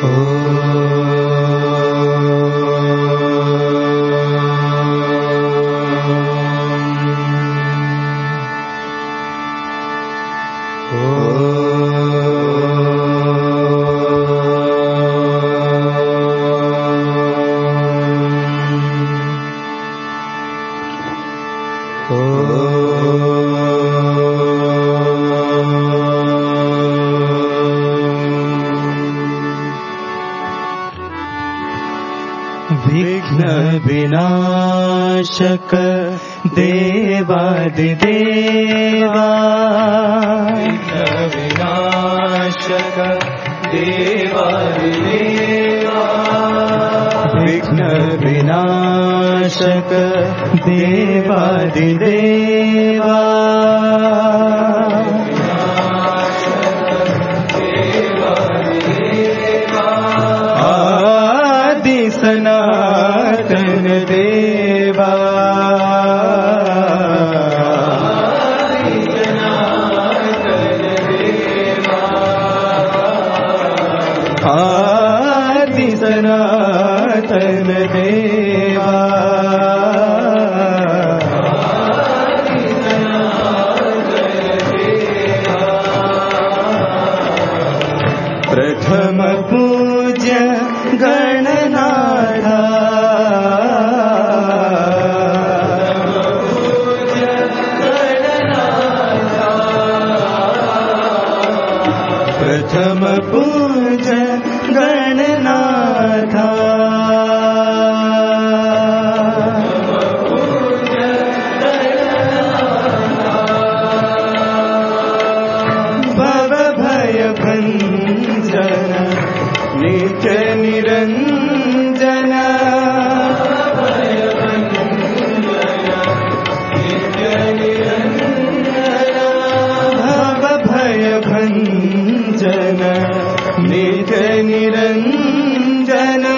विघ्न विनाशक देवादिदेवा, विघ्न विनाशक देवादिदेवा, विघ्न विनाशक देवादिदेवा, आदि सनातन देवा, आदि सनातन देवा, प्रथम पूज्य गणनाथा, प्रथम पूज्य गणनाथा, भव भय भंजन नित्य निरंजन, भव भय भंजन नित्य निरंजन,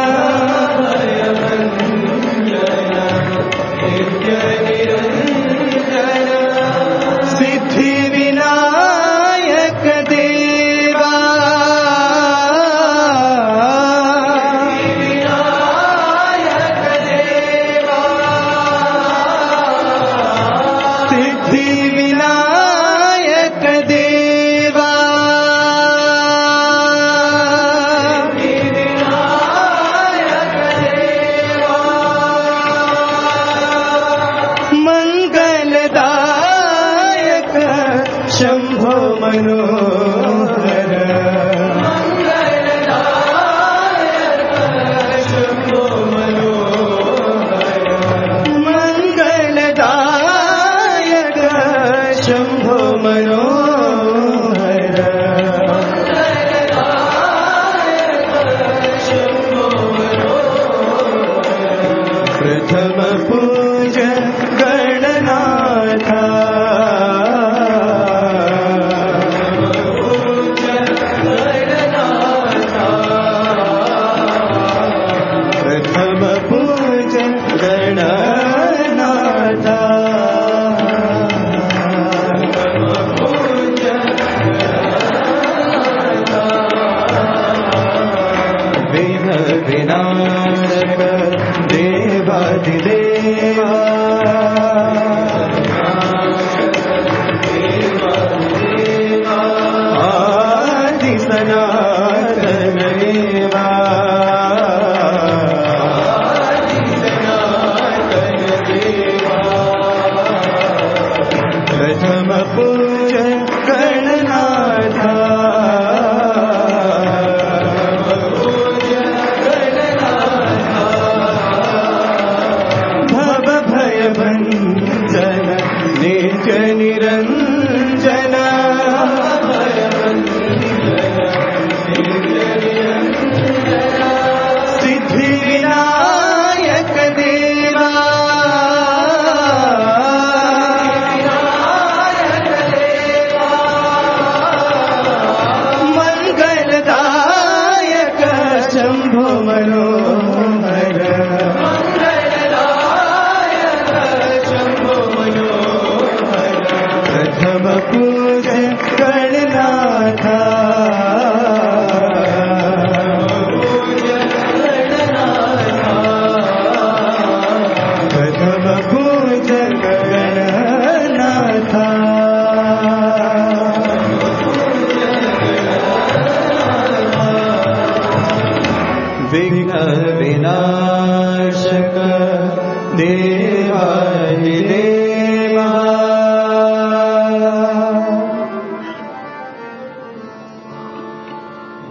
सिद्धि विनायक देवा, सिद्धि विनायक देवा, मंगलदायक शंभो मनोहर, मंगलदायक शंभो मनोहर, प्रथम पूज्य गणनाथा, प्रथम पूज्य गणनाथा, विघ्न विनाशक देवादिदेवा, आदि सनातन देवा, प्रथम पूज्य गणनाथा,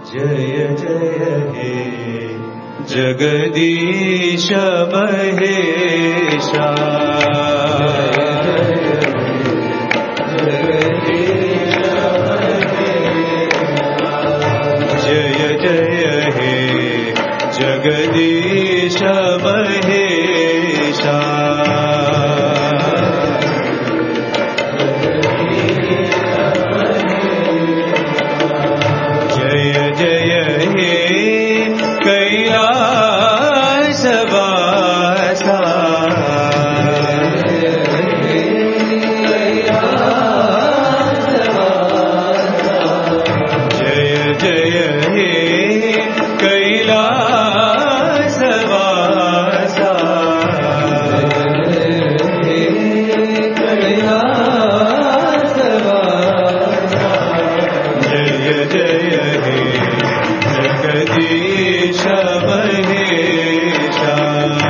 जय जय हे जगदीश महेशा जय जय हे जगदीश महेशा जय जय हे कैलासवासा जय जय हे कैलासवासा जय जय हे जगदीश महेशा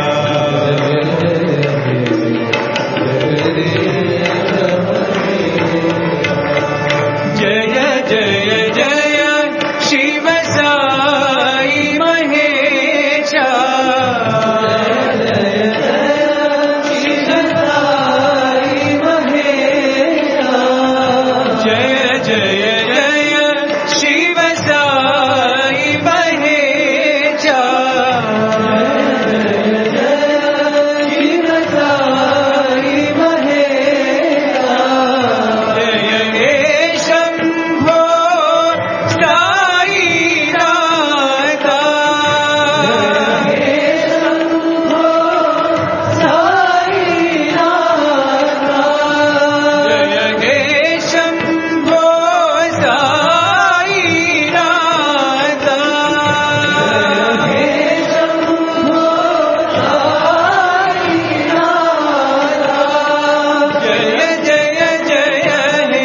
जय जय जय शिव साई महेशा जय जय जय शिव साई महेशा जय हे शंभो साई नाथा जय हे शंभो साई नाथा जय जय जय हे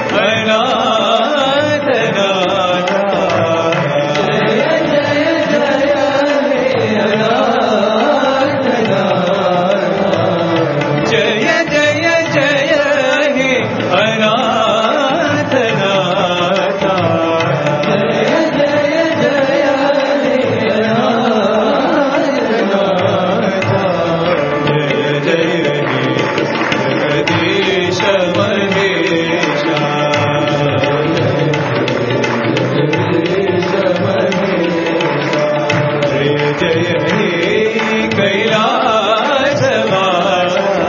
अनाथनाथा जय जय जय हे अनाथनाथा जय जय हे जगदीश महेशा जय जय हे कैलासवासा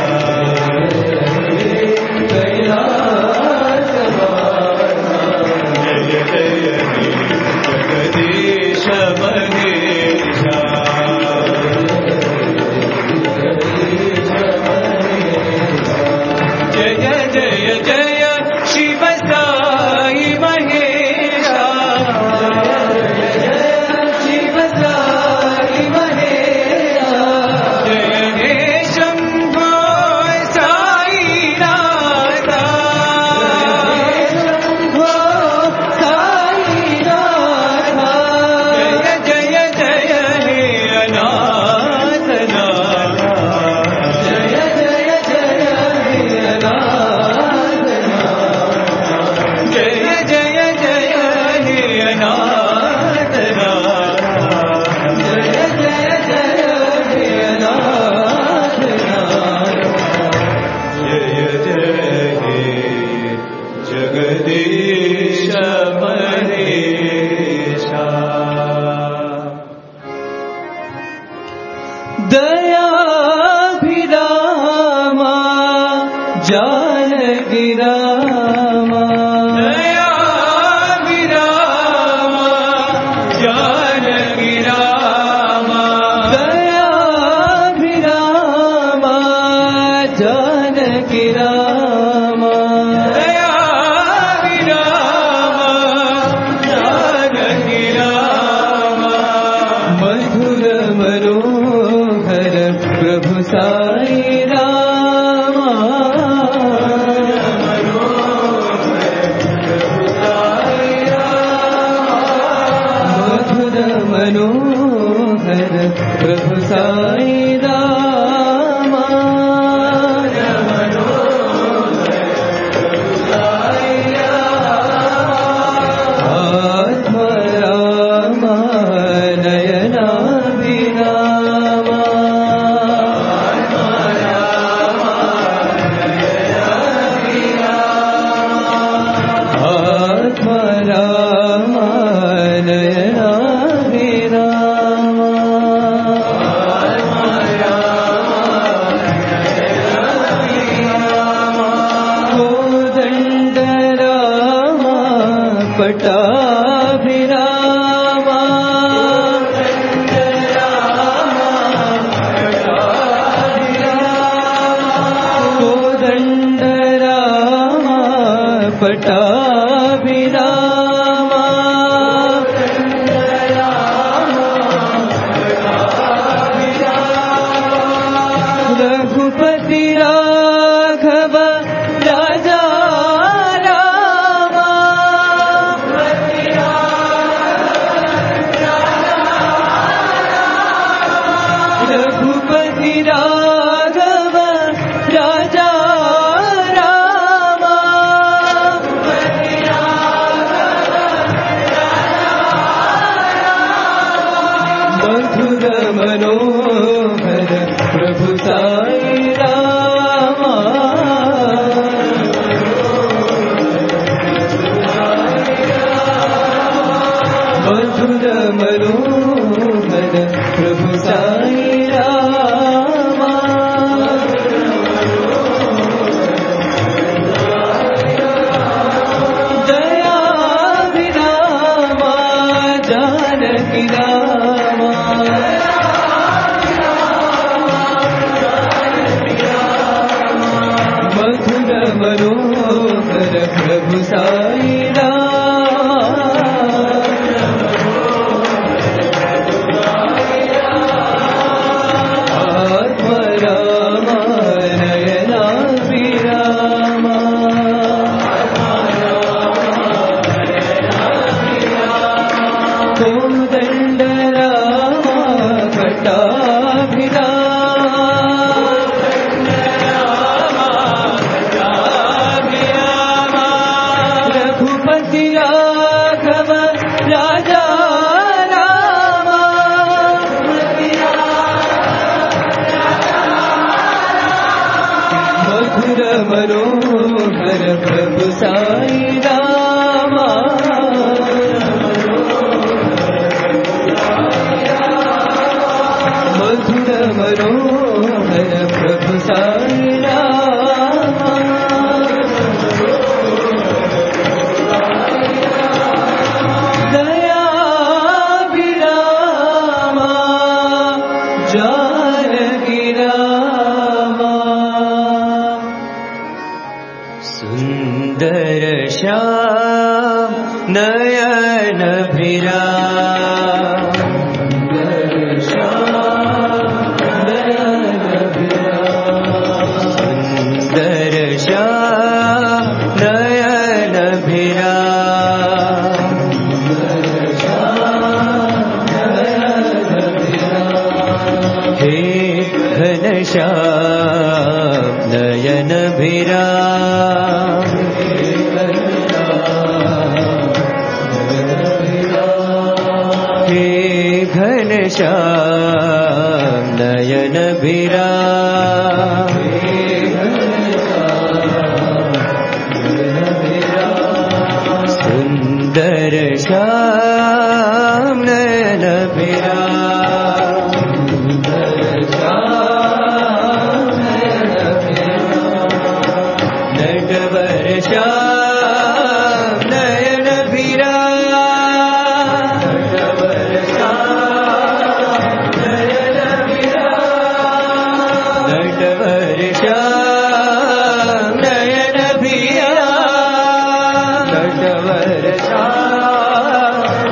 जय जय हे जगदीश महेशा जय जय जय शिव साई महेशा जय हे शंभो साई नाथा जय जय जय हे अनाथनाथा जय जय जय हे जय जय हे जगदीश महेशा दयाभिरामा जानकी रामा दयाभिरामा जानकी रामा दयाभिरामा जानकी रामा दयाभिरामा जानकी रामा मधुर मनोहर प्रभु साई रामा मधुर मनोहर प्रभु साई रामा आत्मा पट्टाभिरामा कोदंड रामा पट्टाभिरामा रघुपति राघव राजा रामा रघुपति राघव राजा रामा मधुर मनोहर प्रभु साई रामा मधुर मनोहर प्रभु साई रामा दया विरामा जानकी रामा मधुर मनोहर प्रभु साई रामा आत्मा रामा नयना विरामा कोदंड रामा पट्टाभिरामा रघुपति राघव राजा रामा मधुर मनोहर प्रभु साई रामा मधुर मनोहर प्रभु साई रामा दया विरामा जानकी रामा सुंदर श्याम नयन भिराम सुंदर श्याम नयन भिराम हे घनश्याम नयन भिराम हे घनश्याम नयन भिराम सुंदर श्याम नयन भिराम नटवर श्याम नयन भिराम नटवर श्याम नयन भिराम नटवर श्याम नयन भिराम नटवर श्याम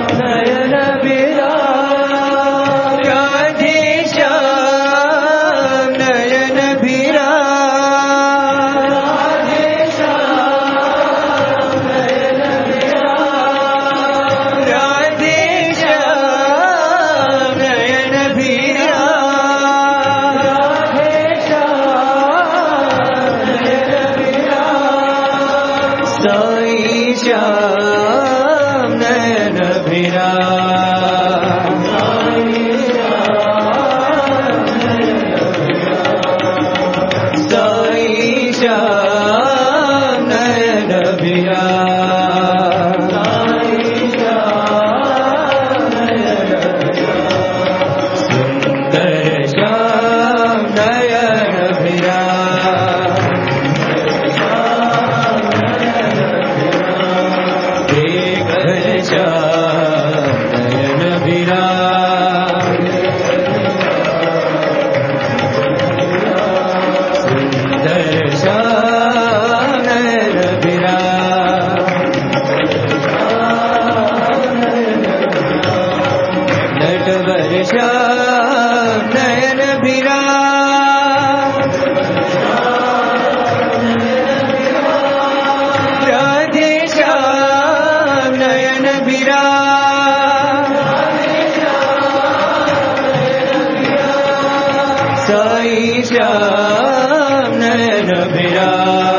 साई श्याम नयन बिरा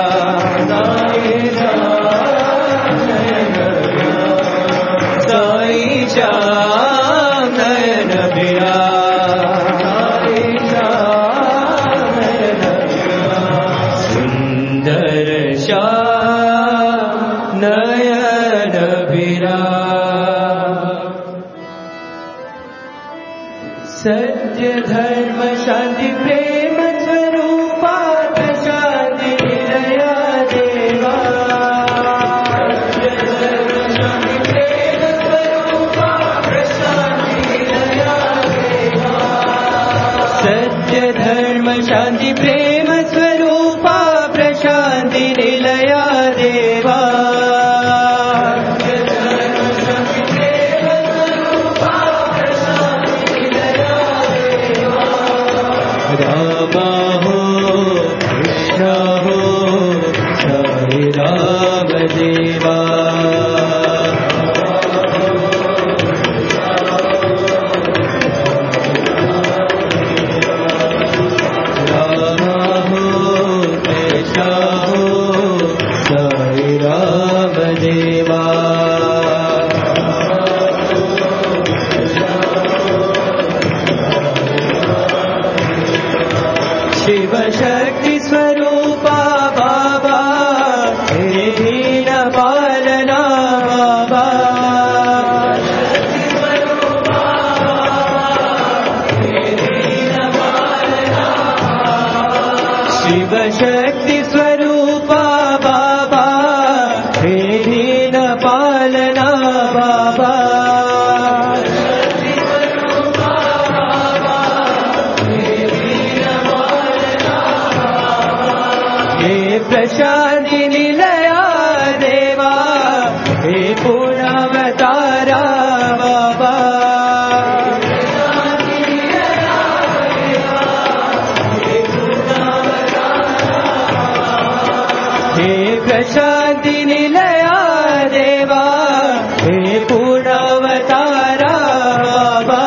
साई श्याम नयन बिरा सुंदर श्याम नयन बिरा सत्य धर्म शांति प्रेम स्वरूपा प्रशांति निलया देवा सत्य धर्म शांति प्रेम स्वरूपा प्रशांति निलया देवा रामा हो कृष्ण हो साई राम देवा रामा हो कृष्ण हो साई राम देवा शिव शक्ति स्वरूपा बाबा हे दीन पालना बाबा शिव शक्ति स्वरूपा बाबा हे दीन पालना बाबा प्रशांति निलया देवा हे पूर्णावतारा बाबा हे प्रशांति निलया देवा हे पूर्णावतारा बाबा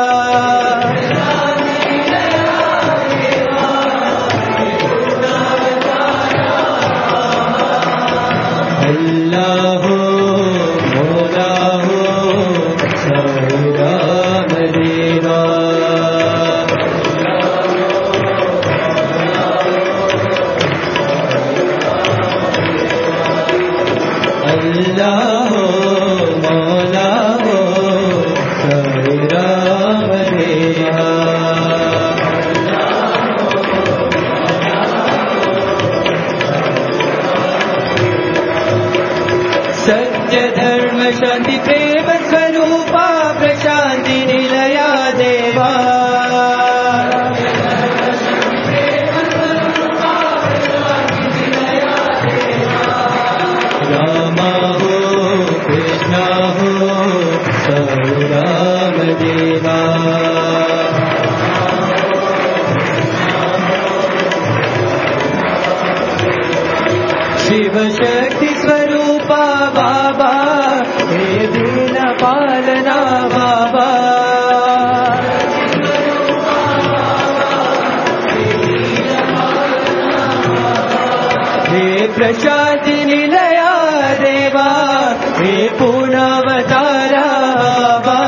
अल्लाह हो मौला हो साई राम देवा अल्लाह हो मौला हो साई राम देवा सत्य धर्म शांति प्रेम स्वरूपा प्रशांति निलया देवा रामा हो कृष्ण हो साई राम देवा शिव शक्ति स्वरूपा बाबा हे दीन पालना बाबा हे प्रशांति निलया देवा हे पूर्णावतारा बाबा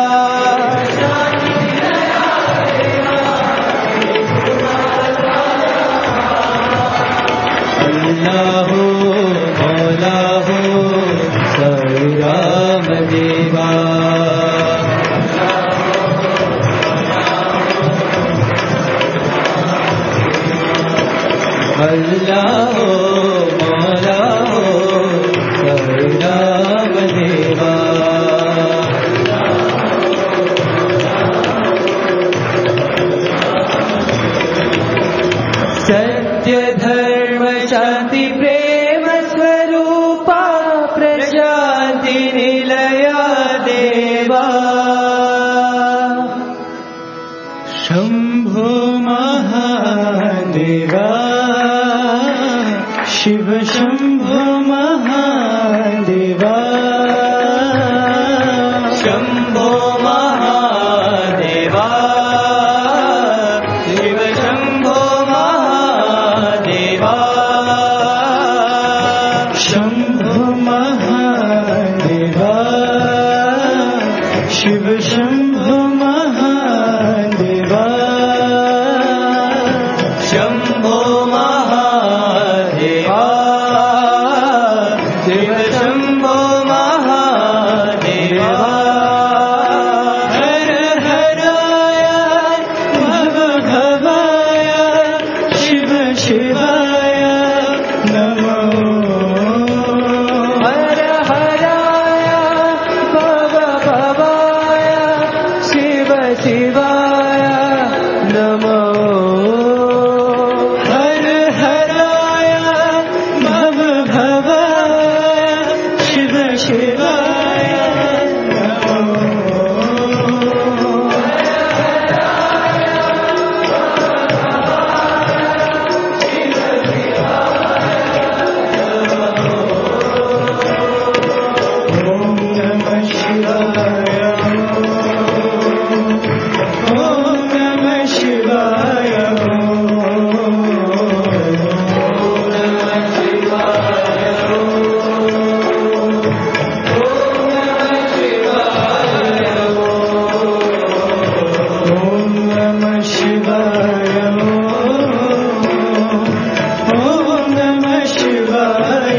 अल्लाह हो मौला हो साई राम देवा अल्लाह हो मौला हो साई राम देवा शिव शंभो महादेवा शंभो महादेवा शिव शंभो महादेवा हर हराय भव भवाय शिव शिवाय नमो हर हराय भव भवाय शिव शिवाय नमो हर हराय भव भवाय शिव शिवाय नमो ओम नमः शिवाय ओम नमः शिवाय ओम नमः शिवाय ओम नमः शिवाय ओम नमः शिवाय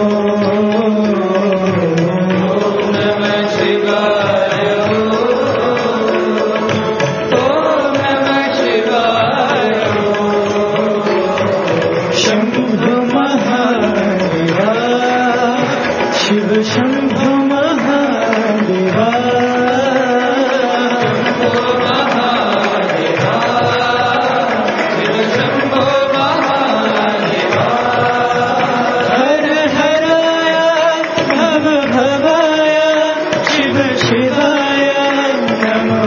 शंभो महादेवा शिव शंभो महादेवा हर हराय भव भवाय शिव शिवाय नमो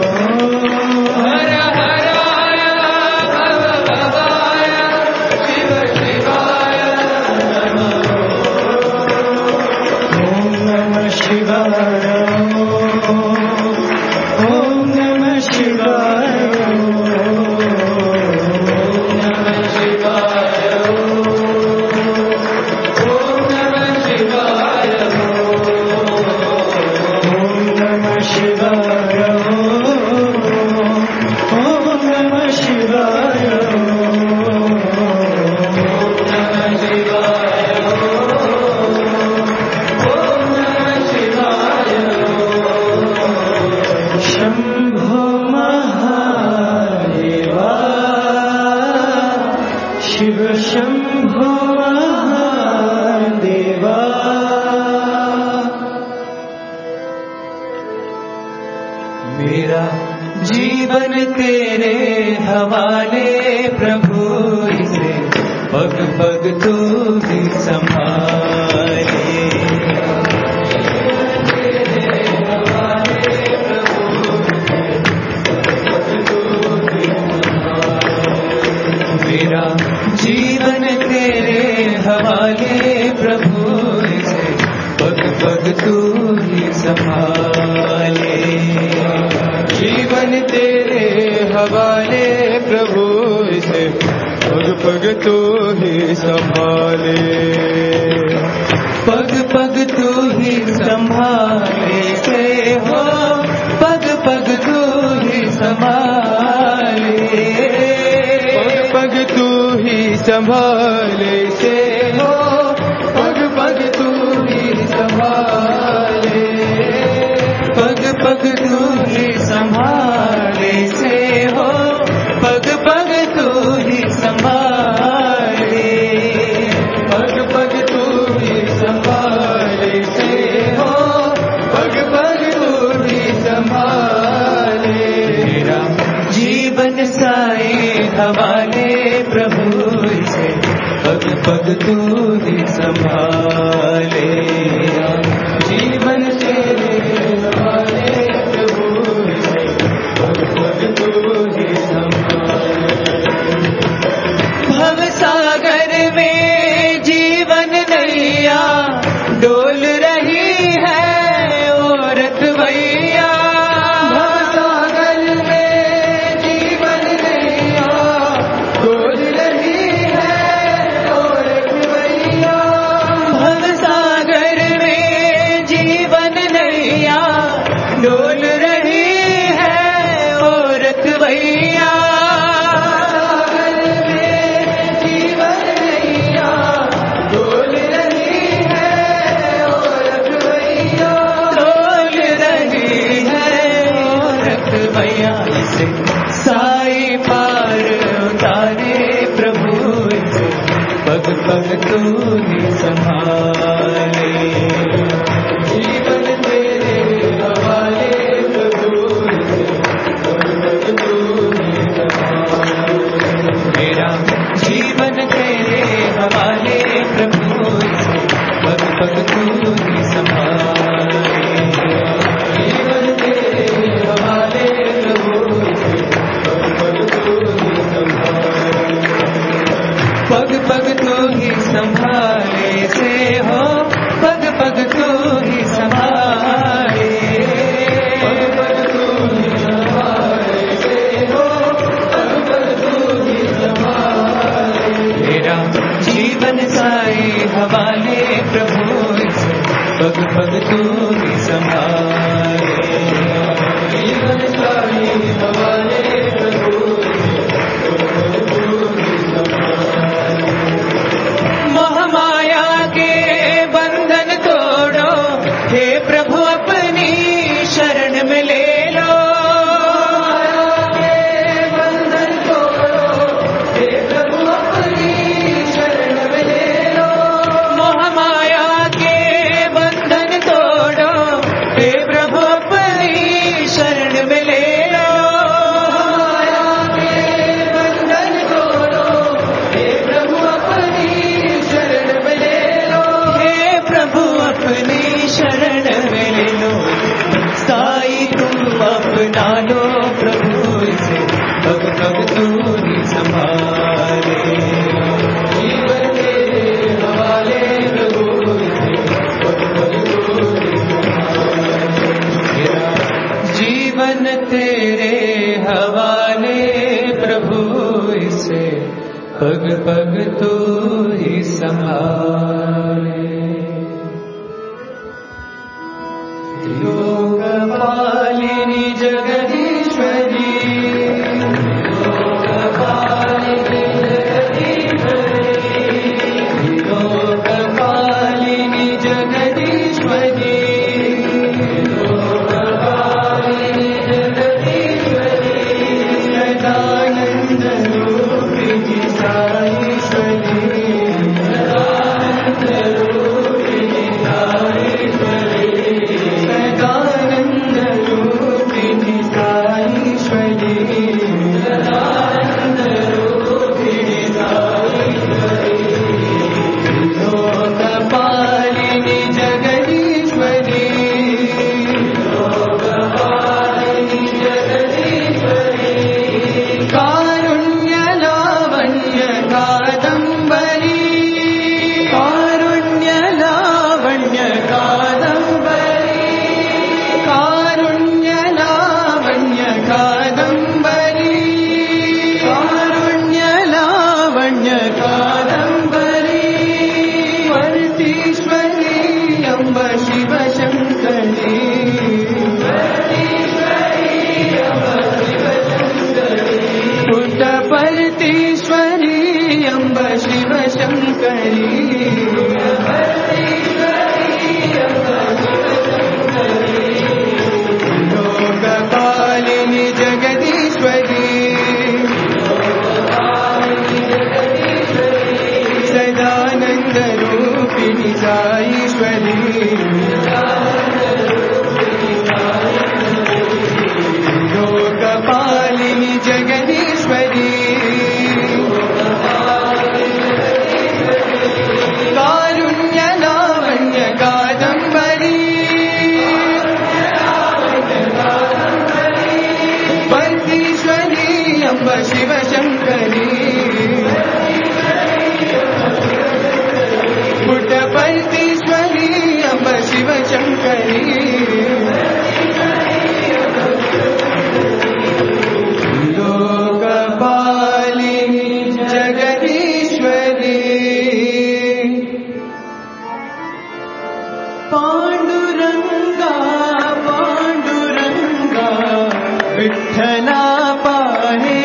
हर हराय भव भवाय शिव शिवाय नमो ओम नमः शिवाय ओम नमः शिवाय ओम नमः शिवाय ओम नमः शिवाय ओम नमः शिवाय ओम नमः शिवाय शंभो महादेवा शिव शंभो महादेवा मेरा जीवन तेरे हवाले प्रभु इसे पग पग तू ही संभाले मेरा जीवन तेरे हवाले प्रभु इसे पग पग तू ही संभाले जीवन तेरे हवाले प्रभु इसे पग पग तू ही संभाले पग पग तू ही संभाले से हो पग पग तू ही संभाले पग तू ही संभाले से हो पग पग तू ही संभाले पग पग तू ही संभाले से हो पग पग तू ही संभाले पग पग तू ही संभाले से हो पग पग तू ही संभाले मेरा जीवन साए हवाले प्रभु से पग पग तू ही संभाले जीवन तेरे हवाले प्रभु से पग पग तू ही संभाले भव सागर में जीवन नैया डोल रही है औरत भैया भव सागर में जीवन नैया डोल रही है औरत भैया तू ही संभाले। जीवन तेरे हवाले प्रभु पग पग तू ही संभाले। मेरा जीवन तेरे हवाले प्रभु पग पग तू ही संभाले। जीवन तेरे हवाले प्रभु पग पग तू ही संभाले से हो, पग पग तू ही संभाले। पग पग तू ही संभाले से हो, पग पग तू ही संभाले। मेरा जीवन साई हवाले प्रभु से पग पग तू ही संभाले। जीवन साई हवाले प्रभु महामाया के बंधन तोड़ो, हे प्रभु अपनी शरण में ले लो। महामाया के बंधन तोड़ो, हे प्रभु अपनी शरण में ले लो। महामाया के बंधन तोड़ो, हे प्रभु अपनी शरण में ले लो। महामाया के बंधन तोड़ो, हे प्रभु अपनी शरण में ले लो। हे प्रभु अपनी शरण में ले लो। साई तुम अपना लो प्रभु से पग पग तू ही संभाले। जीवन तेरे हवाले प्रभु से पग पग तू ही संभाले। जीवन तेरे हवाले प्रभु से पग पग तू ही संभाले। त्रिलोकपालिनी जगदीश्वरी, त्रिलोकपालिनी जगदीश्वरी, त्रिलोकपालिनी जगदीश्वरी, त्रिलोकपालिनी जगदीश्वरी। सदानंद रूपिणी साईश्वरी, सदानंद रूपिणी साईश्वरी, सदानंद रूपिणी साईश्वरी, सदानंद रूपिणी साईश्वरी। लोकपालिनी जगदीश्वरी, लोकपालिनी जगदीश्वरी। कारुण्य लावण्य कादम्बरी, कारुण्य लावण्य कादम्बरी, कारुण्य लावण्य कादम्बरी, कारुण्य लावण्य कादम्बरी। वर्तीश्वरी अम्ब शिव शङ्करी, वर्तीश्वरी अम्ब शिव शङ्करी। पुट्टपर्तीश्वरी अम्ब शिव शङ्करी, लोकपालिनी जगदीश्वरी, सदानंद रूपिणी साईश्वरी, लोकपालिनी जगदीश्वरी। कारुण्य लावण्य कादम्बरी, वर्तीश्वरी अम्ब शिव शङ्करी, पुट्टपर्तीश्वरी अम्ब शिव शङ्करी। लोकपालिनी जगदीश्वरी, पांडुरंगा पांडुरंगा विठ्ठला पाहे।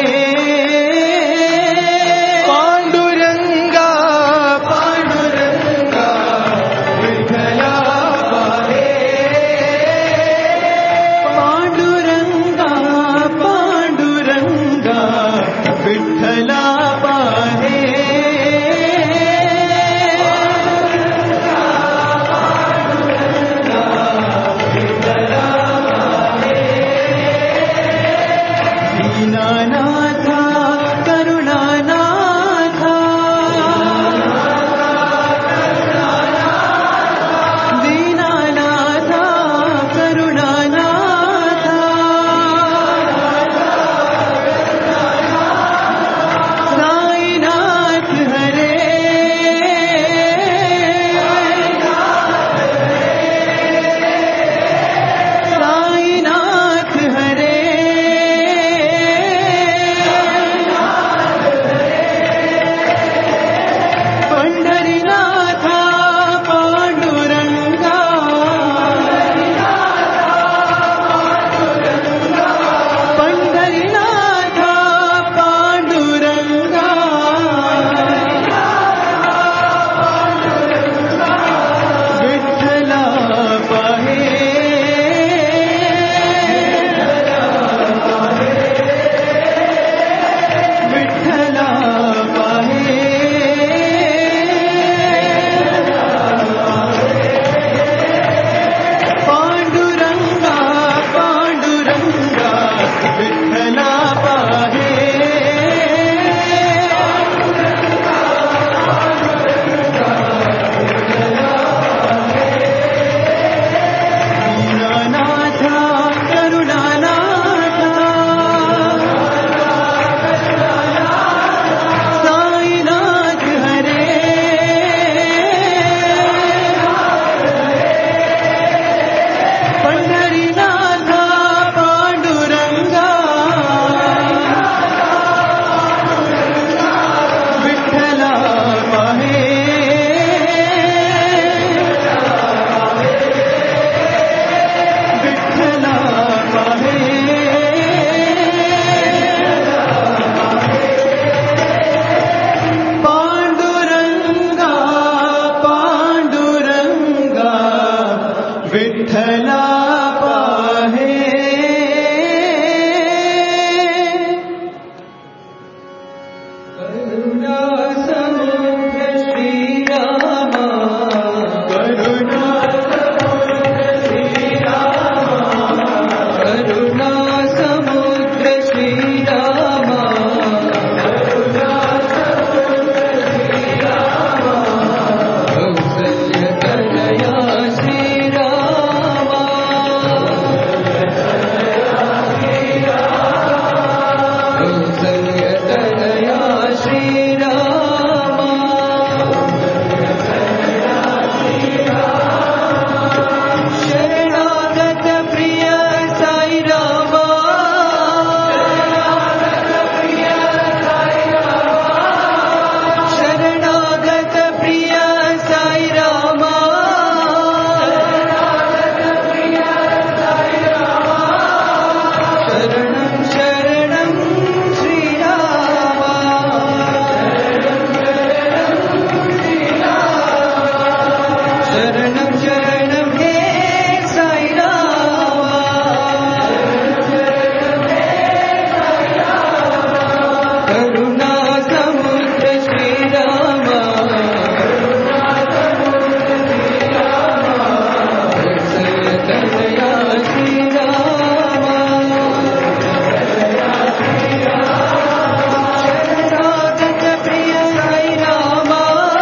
पांडुरंगा पांडुरंगा विठ्ठला पाहे। विठ्ठला पाहे करुणा समुद्र श्रीरामा करुणा समुद्र श्रीरामा करुणा समुद्र श्रीरामा करुणा समुद्र श्रीरामा कौसल्य तनया श्रीरामा कौसल्य तनया श्रीरामा शरणागत प्रिय साई रामा शरणागत प्रिय साई रामा शरणं शरणं श्रीरामा शरणं शरणं हे साई रामा करुणा समुद्र श्रीरामा कौसल्य तनया श्रीरामा शरणागत प्रिय साई रामा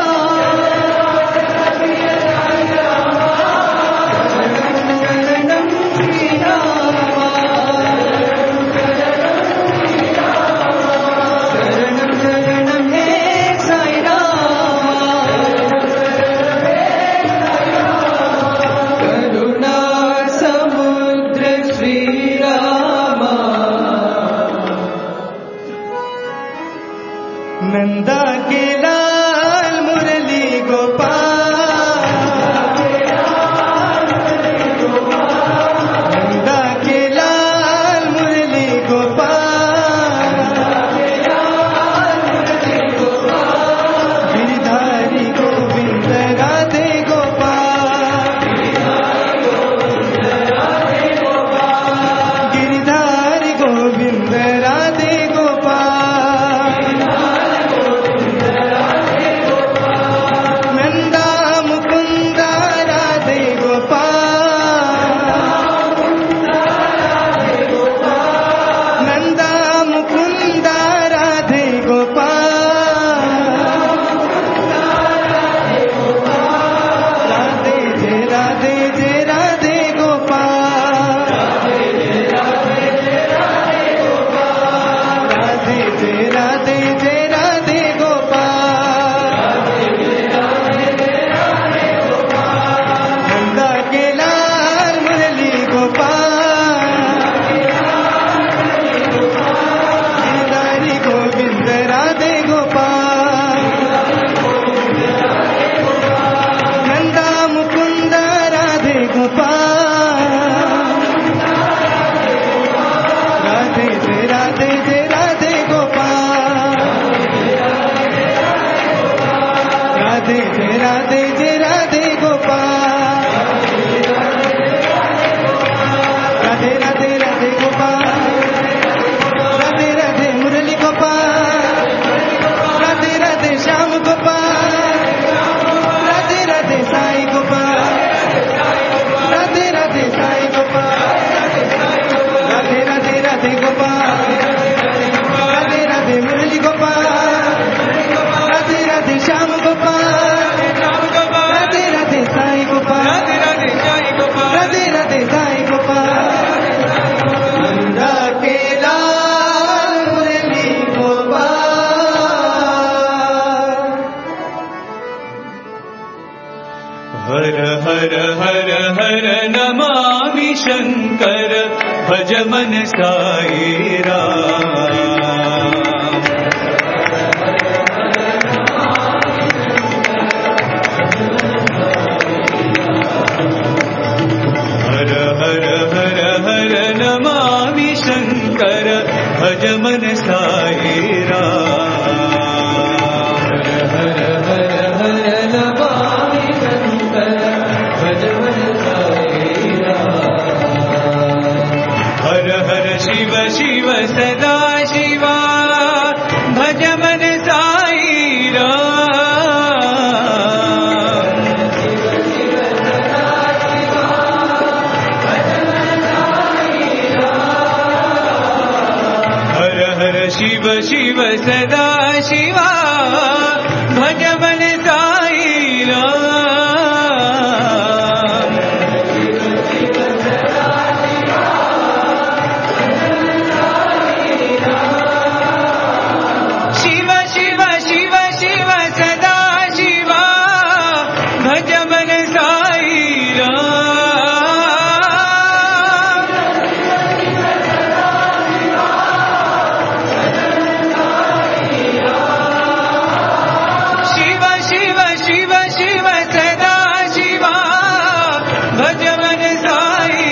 शरणं श्रीरामा शरणं शरणं हे साई रामा करुणा समुद्र श्रीरामा नंदा के लाल मुरली गोपाल नंदा के लाल मुरली गोपाल गिरधारी गोविंद राधे गोपाल गिरधारी गोविंद राधे गोपाल नंदा मुकुंद राधे गोपाल नंदा मुकुंद राधे गोपाल राधे जय राधे जय राधे गोपाल राधे जय राधे जय राधे गोपाल नंदा के लाल मुरली गोपाल गिरधारी गोविंद राधे गोपाल नंदा मुकुंद राधे गोपाल राधे जय राधे जय राधे गोपाल राधे जय राधे जय राधे गोपाल राधे राधे राधे गोपाल राधे राधे मुरली गोपाल राधे राधे श्याम गोपाल राधे राधे साई गोपाल राधे राधे साई गोपाल राधे राधे राधे गोपाल राधे राधे मुरली गोपाल राधे राधे श्याम गोपाल राधे राधे साई गोपाल राधे राधे साई गोपाल नंदा के लाल मुरली गोपाल हर हर हर हर नमामि शंकर भज मन साई राम हर हर हर हर नमामि शंकर भज मन साई राम हर हर हर नमामि शंकर भज मन साई राम शिव सदा शिवा भज मन साई राम। हर हर शिव शिव सदा शिवा भज मन साई राम। शिव शिव शिव शिव सदा शिवा भज मन साई राम। शिव शिव शिव शिव सदा शिवा भज मन साई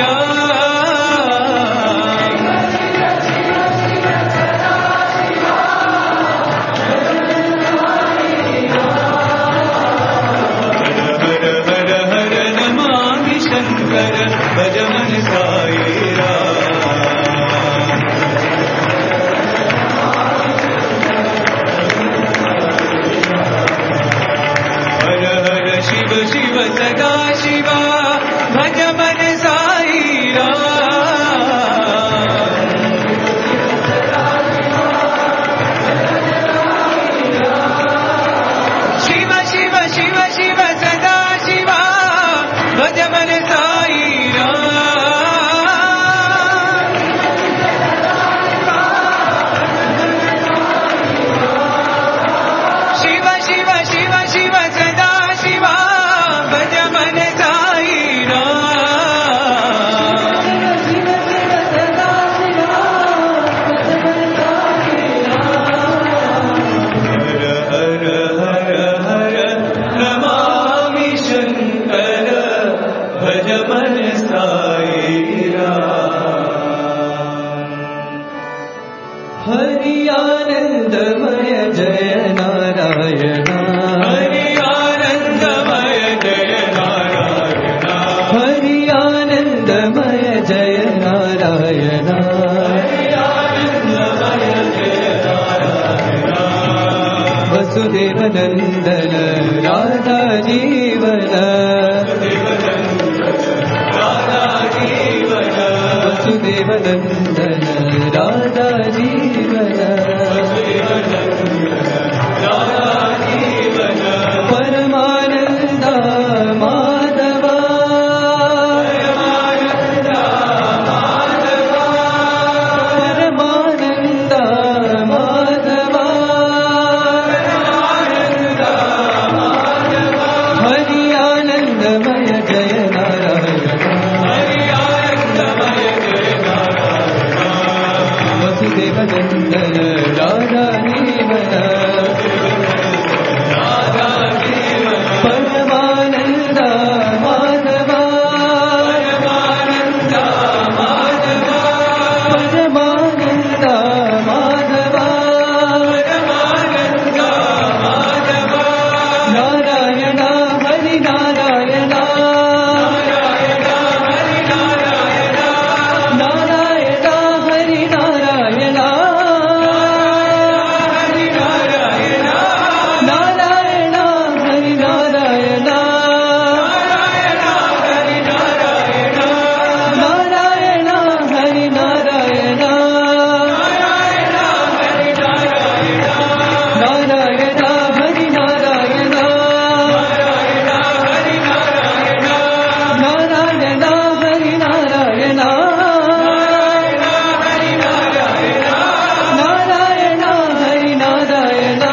राम। हर हर हर नमामि शंकर भज मन साई राम। हर हर शिव शिव सदा शिवा भज मन साई राम। शिव शिव शिव शिव सदा शिवा भज मन साई राम। शिव शिव शिव शिव सदा शिवा भज मन साई राम। हर हर हर हर नमामि शंकर भज मन साई राम। हरि आनंदमय जय नारायण। हरि आनंदमय जय नारायण। हरि आनंदमय जय नारायण। हरि आनंदमय जय नारायण। वसुदेव नंदन राधा जीवन। राधा जीवन। वसुदेव नंदन राधा जीवन। राधा जीवन। परमानंद माधव। परमानंद माधव। हरि आनंदमय जय नारायण। हरि आनंदमय जय नारायण। वसुदेव नंदन राधा जीवन। राधा जीवन। परमानंद माधव। परमानंद माधव। परमानंद माधव। परमानंद माधव। नारायण हरि नारायण। नारायण हरि नारायण। नारायण हरि नारायण। हरि नारायण। नारायण हरि नारायण। नारायण हरि नारायण। नारायण हरि नारायण। नारायण हरि नारायण। नारायण हरि नारायण। नारायण हरि नारायण। नारायण हरि नारायण।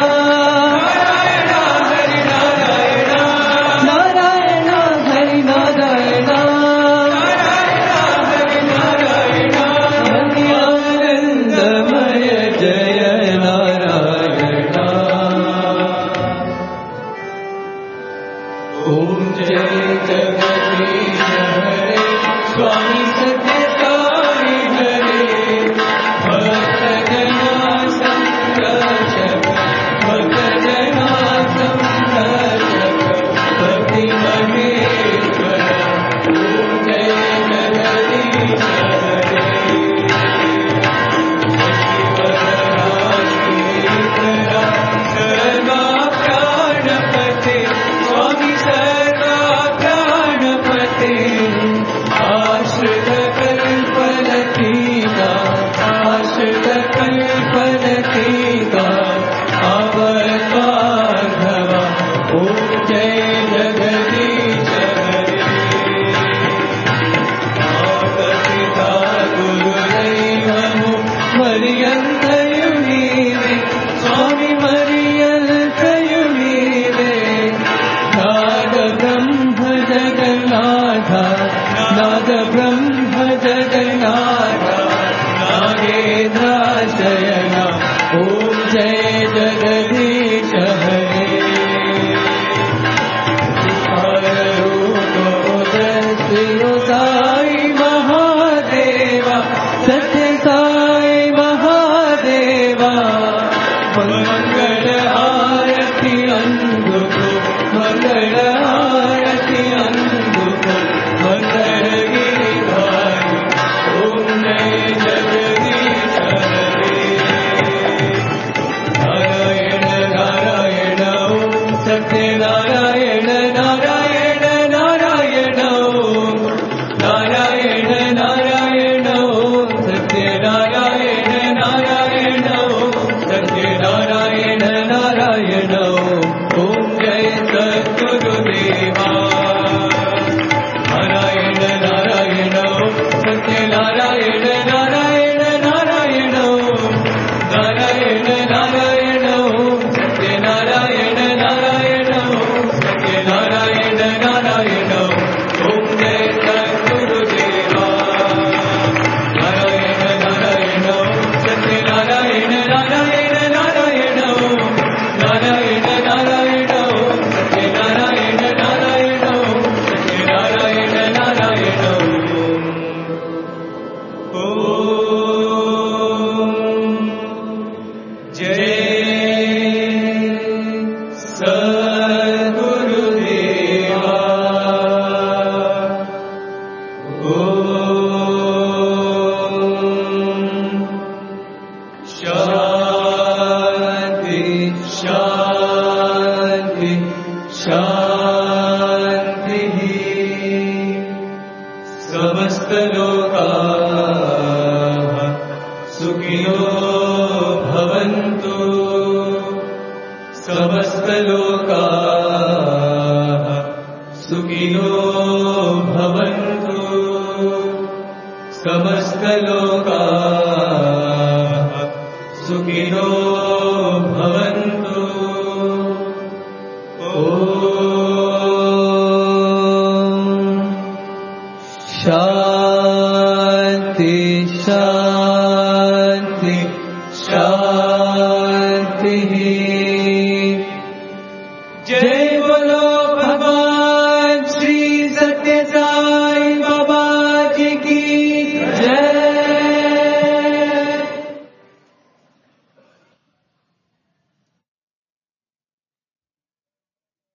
नारायण हरि नारायण। हरि आनंदमय जय नारायण। ओम जय जगदीश हरे स्वामी सत्य साई हरे भक्त जना संरक्षक भक्त जना संरक्षक भक्ति महेश्वर ओम जय जगदीश हरे। कल्पलतीका आश्रित कल्पलतीका अवतार्धवा ॐ जय जगदीश हरे माता गुरुदैवमु मर्यन्तयु नीवे स्वामी मर्यन्तयु नीवे नाद ब्रह्म जगन्नाथ नाद ब्रह्म जगन्नाथ नागेन्द्राशयना ॐ जय जगदीश हरे श्री साई महादेवा सत्य साई महादेवा मंगल आरती अंधुको मंगल आरती अंधुको मंगल गिरिधारी ओम जय जगदीश हरे नारायण नारायण ओम सत्य नारायण नारायण नारायण ओम नारायण नारायण ओम सत्य नारायण नारायण ओम सत्य नारायण नारायण ओम जय सद्गुरुदेवा नारायण नारायण ओम सत्य नारायण नारायण नारायण ओम नारायण नारायण ओम सत्य नारायण नारायण ओम सत्य नारायण नारायण ओम जय सद्गुरुदेवा नारायण नारायण ओम सत्य नारायण नारायण नारायण ओम नारायण नारायण ओम सत्य नारायण नारायण ओम सत्य नारायण नारायण ओम जय सद्गुरुदेवा शांति शांति शांति समस्त लोकाः सुखिनो भवन्तु समस्त लोकाः सुखिनो भवन्तु समस्त लोकाः सुखिनो भवन्तु ॐ शान्ति शान्ति